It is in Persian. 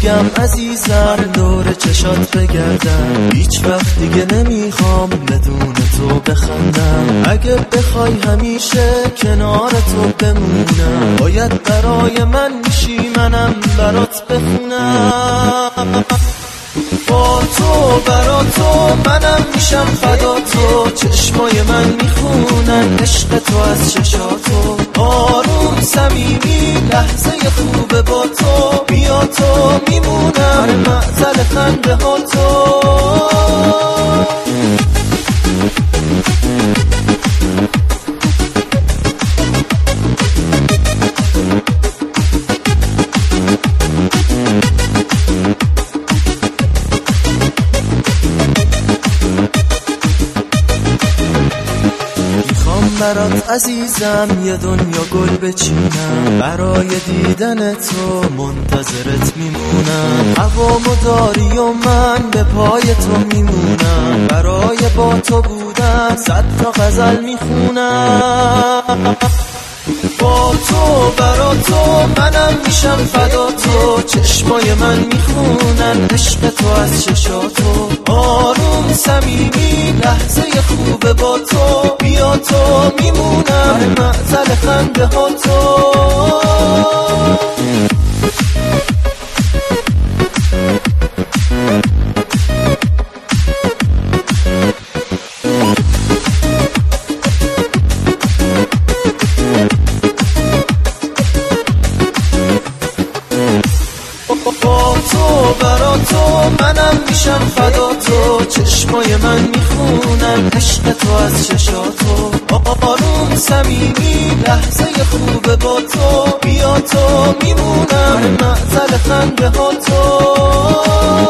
میگم عزیزم دور چشات بگردم، هیچ وقت دیگه نمیخوام بدون تو بخندم. اگه بخوای همیشه کنار تو بمونم، باید برای من میشی منم برات بخونم. با تو برا تو منم میشم فدا تو، چشمای من میخونن عشق تو از چشاتو. آروم صمیمی لحظه خوبه با تو، بیا تو میمونم معزل خنده ها تو. برات عزیزم یه دنیا گل بچینم، برای دیدن تو منتظرت میمونم. هوامو داری و من به پای تو میمونم، برای با تو بودن 100 تا غزل میخونم. با تو برا تو منم میشم فدا تو، چشمای من میخونن عشق تو از چشاتو. آروم صمیمی لحظه خوبه با تو، بیا تو میمونم معزل خنده ها تو. با تو برا تو منم میشم فدا تو، چشمای من میخونن عشق تو از چشاتو. آروم صمیمی لحظه خوبه با تو، بیا تو میمونم معزل خنده ها تو.